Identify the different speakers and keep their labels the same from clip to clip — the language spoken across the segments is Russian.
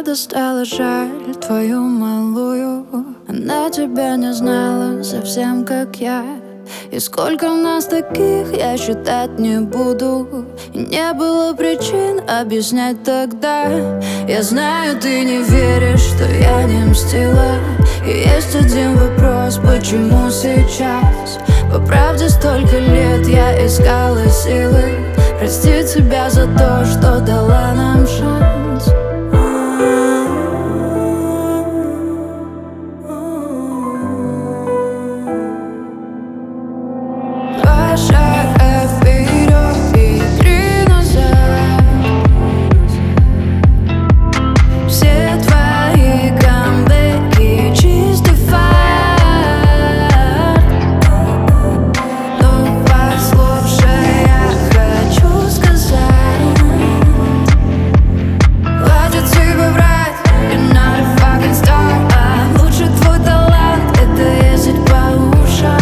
Speaker 1: правда стало жаль твою малую. Она тебя не знала совсем как я. И сколько нас таких, я считать не буду. И не было причин объяснять тогда. Я знаю, ты не веришь, что я не мстила. И есть один вопрос, почему сейчас? По правде столько лет я искала силы простить себя за то, что дала нам шанс. Два шага вперед и 3 назад. Все твои камбэки чистый фарт. Ну послушай, я хочу сказать, хватит себе врать, you're not a fucking star. А лучше твой талант — это ездить по ушам.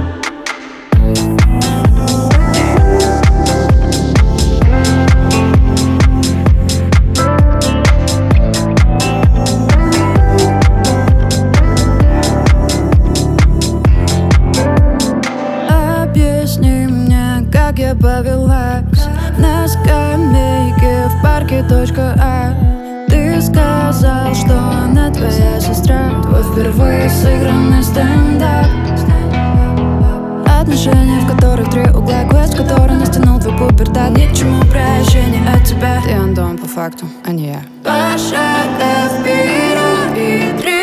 Speaker 1: Объясни мне, как я повелась на скамейке в парке .А. Ты сказал, что она твоя сестра, твой впервые сыгранный стендап. Отношения, в которых 3 угла, квест, который настянул твой пубертат. Ни к чему прощения от тебя. Ты Антон по факту, а не я. Два шага вперед и 3